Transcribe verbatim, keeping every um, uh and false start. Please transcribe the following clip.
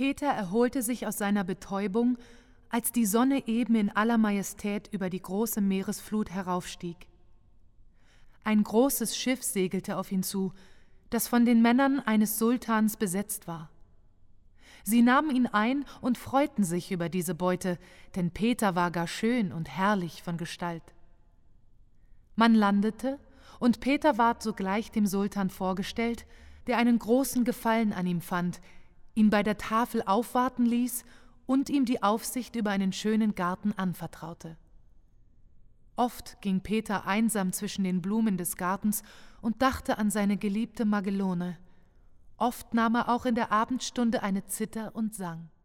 Peter erholte sich aus seiner Betäubung, als die Sonne eben in aller Majestät über die große Meeresflut heraufstieg. Ein großes Schiff segelte auf ihn zu, das von den Männern eines Sultans besetzt war. Sie nahmen ihn ein und freuten sich über diese Beute, denn Peter war gar schön und herrlich von Gestalt. Man landete, und Peter ward sogleich dem Sultan vorgestellt, der einen großen Gefallen an ihm fand, ihn bei der Tafel aufwarten ließ und ihm die Aufsicht über einen schönen Garten anvertraute. Oft ging Peter einsam zwischen den Blumen des Gartens und dachte an seine geliebte Magelone. Oft nahm er auch in der Abendstunde eine Zither und sang.